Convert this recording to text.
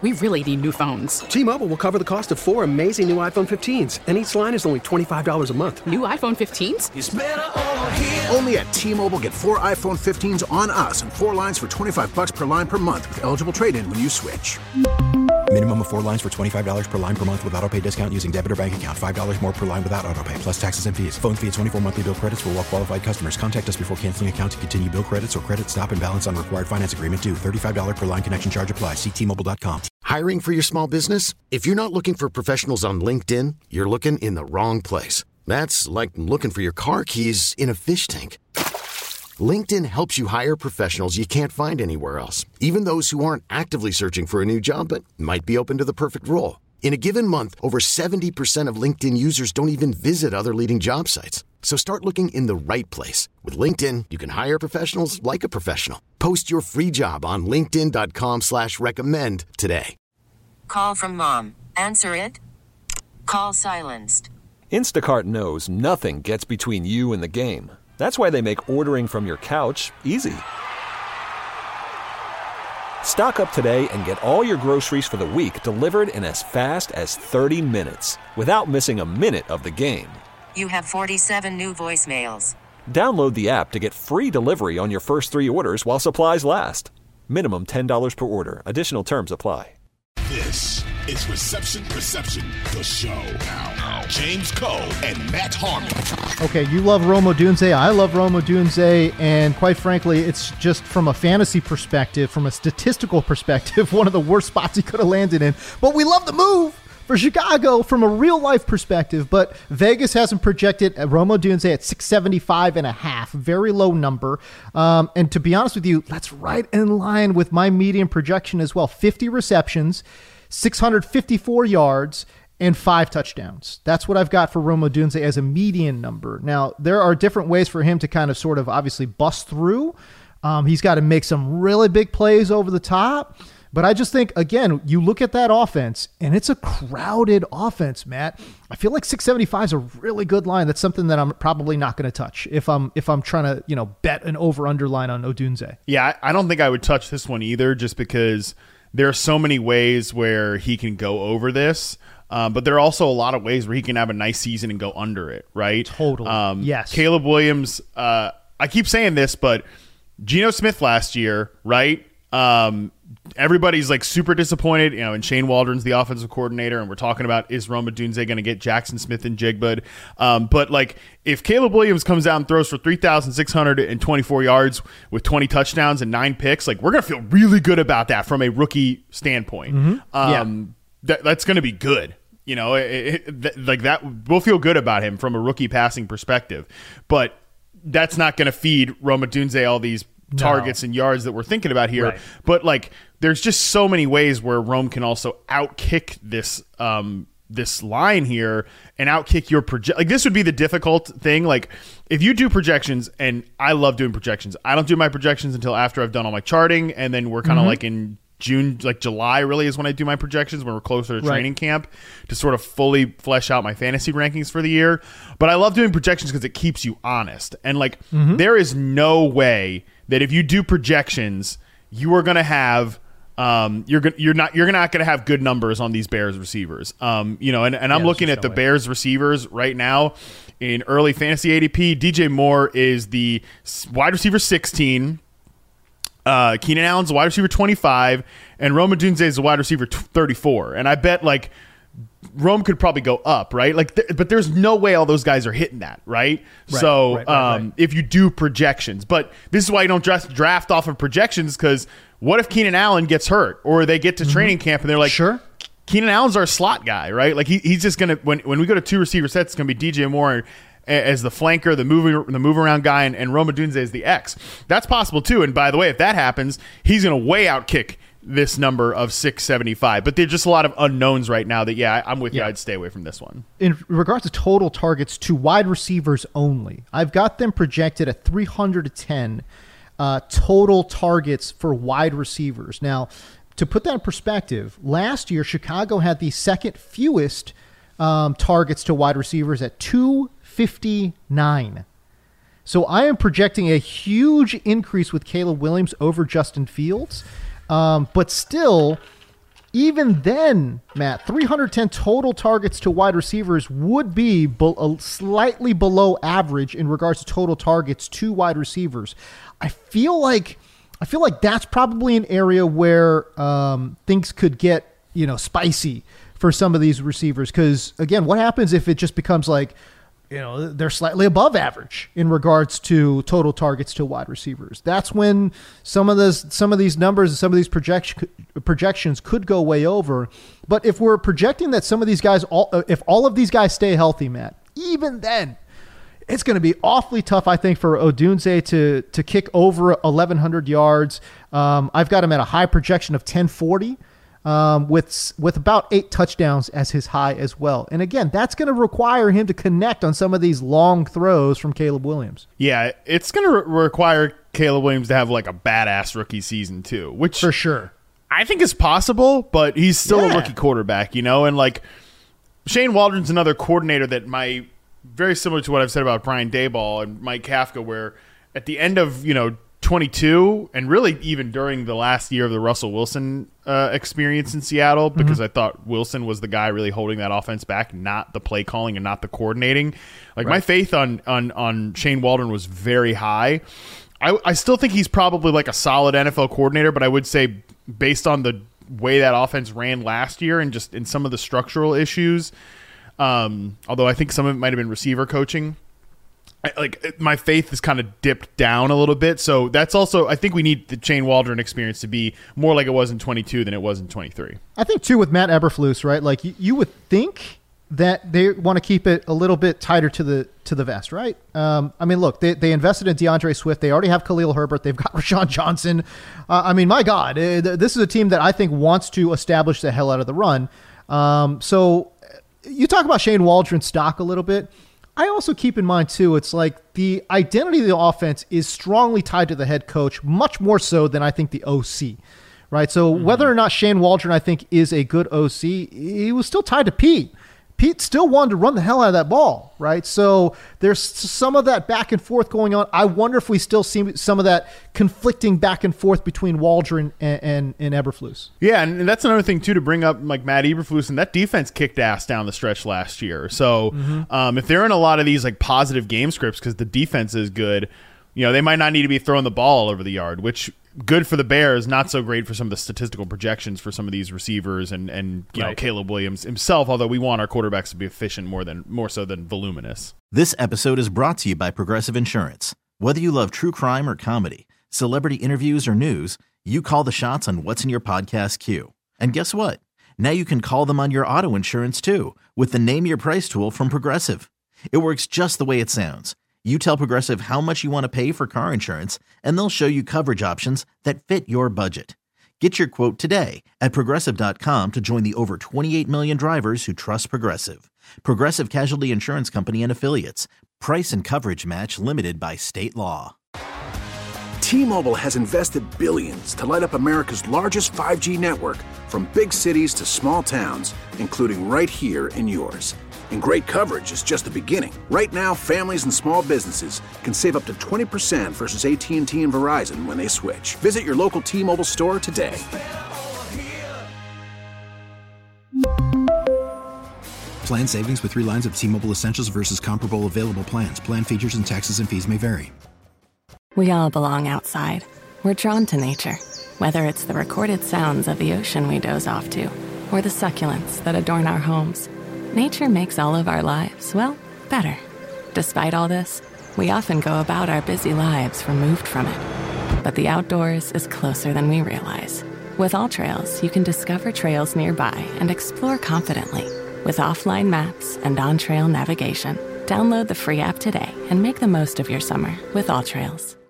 We really need new phones. T-Mobile will cover the cost of 4 amazing new iPhone 15s, and each line is only $25 a month. New iPhone 15s? It's better over here. Only at T-Mobile, get 4 iPhone 15s on us and 4 lines for $25 per line per month with eligible trade-in when you switch. Minimum of 4 lines for $25 per line per month with autopay discount using debit or bank account. $5 more per line without autopay, plus taxes and fees. Phone fee at 24 monthly bill credits for well-qualified customers. Contact us before canceling account to continue bill credits or credit stop and balance on required finance agreement due. $35 per line connection charge applies. See T-Mobile.com. Hiring for your small business? If you're not looking for professionals on LinkedIn, you're looking in the wrong place. That's like looking for your car keys in a fish tank. LinkedIn helps you hire professionals you can't find anywhere else, even those who aren't actively searching for a new job but might be open to the perfect role. In a given month, over 70% of LinkedIn users don't even visit other leading job sites. So start looking in the right place. With LinkedIn, you can hire professionals like a professional. Post your free job on linkedin.com/recommend today. Call from mom. Answer it. Call silenced. Instacart knows nothing gets between you and the game. That's why they make ordering from your couch easy. Stock up today and get all your groceries for the week delivered in as fast as 30 minutes without missing a minute of the game. You have 47 new voicemails. Download the app to get free delivery on your first 3 orders while supplies last. Minimum $10 per order. Additional terms apply. This is Reception Perception, the show. Now, James Cole and Matt Harmon. Okay, you love Rome Odunze. I love Rome Odunze. And quite frankly, it's just from a fantasy perspective, from a statistical perspective, one of the worst spots he could have landed in. But we love the move for Chicago from a real-life perspective. But Vegas hasn't projected Rome Odunze at 675.5. Very low number. And to be honest with you, that's right in line with my median projection as well. 50 receptions, 654 yards, and 5 touchdowns. That's what I've got for Rome Odunze as a median number. Now, there are different ways for him to kind of sort of obviously bust through. He's got to make some really big plays over the top. But I just think, again, you look at that offense, and it's a crowded offense, Matt. I feel like 675 is a really good line. That's something that I'm probably not going to touch if I'm trying to, bet an over-under line on Odunze. Yeah, I don't think I would touch this one either, just because there are so many ways where he can go over this. But there are also a lot of ways where he can have a nice season and go under it, right? Totally. Yes. Caleb Williams, I keep saying this, but Geno Smith last year, right? Everybody's like super disappointed, and Shane Waldron's the offensive coordinator, and we're talking about, is Rome Odunze going to get Jackson Smith and Jigbud? But like, if Caleb Williams comes out and throws for 3,624 yards with 20 touchdowns and 9 picks, like, we're going to feel really good about that from a rookie standpoint. Mm-hmm. That's going to be good. Like that, we'll feel good about him from a rookie passing perspective, but that's not going to feed Rome Odunze all these targets and yards that we're thinking about here. Right. But like, there's just so many ways where Rome can also outkick this this line here and outkick your project. Like, this would be the difficult thing. Like, if you do projections, and I love doing projections, I don't do my projections until after I've done all my charting, and then we're kind of like in June, like July really is when I do my projections, when we're closer to training camp, to sort of fully flesh out my fantasy rankings for the year. But I love doing projections because it keeps you honest. And like, there is no way that if you do projections, you are going to have you're not going to have good numbers on these Bears receivers. And I'm looking at the Bears receivers right now in early fantasy ADP. DJ Moore is the wide receiver 16. Keenan Allen's wide receiver 25, and Rome Odunze is the wide receiver 34. And I bet like Rome could probably go up, right? Like, but there's no way all those guys are hitting that, right? Right. If you do projections, but this is why you don't just draft off of projections, because what if Keenan Allen gets hurt, or they get to training camp and they're like, sure, Keenan Allen's our slot guy, right? Like, he's just gonna, when we go to 2 receiver sets, it's gonna be DJ Moore as the flanker, the move around guy, and Rome Odunze as the X. That's possible too. And by the way, if that happens, he's going to way outkick this number of 675. But there's just a lot of unknowns right now that, I'm with you. I'd stay away from this one. In regards to total targets to wide receivers only, I've got them projected at 310 total targets for wide receivers. Now, to put that in perspective, last year, Chicago had the second fewest targets to wide receivers at 259. So I am projecting a huge increase with Caleb Williams over Justin Fields. But still, Even then, Matt, 310 total targets to wide receivers would be slightly below average in regards to total targets to wide receivers. I feel like that's probably an area where things could get, spicy for some of these receivers. Because again, what happens if it just becomes like, they're slightly above average in regards to total targets to wide receivers? That's when some of these numbers and some of these projections could go way over. But if we're projecting that some of these guys, if all of these guys stay healthy, Matt, even then, it's going to be awfully tough, I think, for Odunze to kick over 1,100 yards. I've got him at a high projection of 1,040. With about 8 touchdowns as his high as well. And again, that's going to require him to connect on some of these long throws from Caleb Williams. Yeah, it's going to require Caleb Williams to have like a badass rookie season too, which for sure I think is possible, but he's still a rookie quarterback, and like Shane Waldron's another coordinator that very similar to what I've said about Brian Daboll and Mike Kafka, where at the end of, 22 and really even during the last year of the Russell Wilson experience in Seattle, because I thought Wilson was the guy really holding that offense back, not the play calling and not the coordinating. Like my faith on Shane Waldron was very high. I still think he's probably like a solid NFL coordinator, but I would say based on the way that offense ran last year and just in some of the structural issues, although I think some of it might have been receiver coaching, my faith has kind of dipped down a little bit. So that's also, I think we need the Shane Waldron experience to be more like it was in 22 than it was in 23. I think too with Matt Eberflus, right? Like you would think that they want to keep it a little bit tighter to the vest, right? Look, they invested in DeAndre Swift. They already have Khalil Herbert. They've got Rashawn Johnson. My God, this is a team that I think wants to establish the hell out of the run. So you talk about Shane Waldron's stock a little bit. I also keep in mind, too, it's like the identity of the offense is strongly tied to the head coach, much more so than I think the OC, right? So whether or not Shane Waldron, I think, is a good OC, he was still tied to Pete. Pete still wanted to run the hell out of that ball, right? So there's some of that back and forth going on. I wonder if we still see some of that conflicting back and forth between Waldron and Eberflus. Yeah, and that's another thing, too, to bring up like Matt Eberflus, and that defense kicked ass down the stretch last year. So if they're in a lot of these like positive game scripts because the defense is good, they might not need to be throwing the ball all over the yard, which good for the Bears, not so great for some of the statistical projections for some of these receivers and Caleb Williams himself, although we want our quarterbacks to be efficient more so than voluminous. This episode is brought to you by Progressive Insurance. Whether you love true crime or comedy, celebrity interviews or news, you call the shots on what's in your podcast queue. And guess what? Now you can call them on your auto insurance too with the Name Your Price tool from Progressive. It works just the way it sounds. You tell Progressive how much you want to pay for car insurance, and they'll show you coverage options that fit your budget. Get your quote today at Progressive.com to join the over 28 million drivers who trust Progressive. Progressive Casualty Insurance Company and Affiliates. Price and coverage match limited by state law. T-Mobile has invested billions to light up America's largest 5G network, from big cities to small towns, including right here in yours. And great coverage is just the beginning. Right now, families and small businesses can save up to 20% versus AT&T and Verizon when they switch. Visit your local T-Mobile store today. Plan savings with 3 lines of T-Mobile Essentials versus comparable available plans. Plan features and taxes and fees may vary. We all belong outside. We're drawn to nature. Whether it's the recorded sounds of the ocean we doze off to, or the succulents that adorn our homes. Nature makes all of our lives, well, better. Despite all this, we often go about our busy lives removed from it. But the outdoors is closer than we realize. With AllTrails, you can discover trails nearby and explore confidently. With offline maps and on-trail navigation, download the free app today and make the most of your summer with AllTrails.